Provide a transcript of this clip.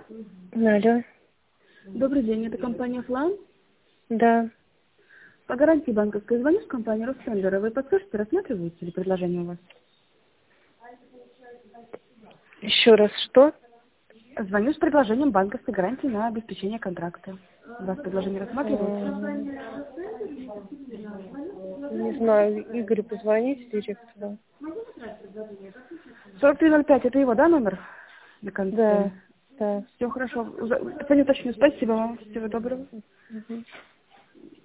Алло. Добрый день, это компания «Флан». Да. По гарантии банковской звоню с компании «Ростендера». Вы подскажете, рассматриваете ли предложение у вас? Еще раз что? Звоню с предложением банковской гарантии на обеспечение контракта. У вас предложение рассматривается? Не знаю, Игорю позвоните, директору. 4305, это его, да, номер? На конце. Да, да. Все хорошо. Позвоню, уточню. Спасибо вам. Всего доброго. Мгм.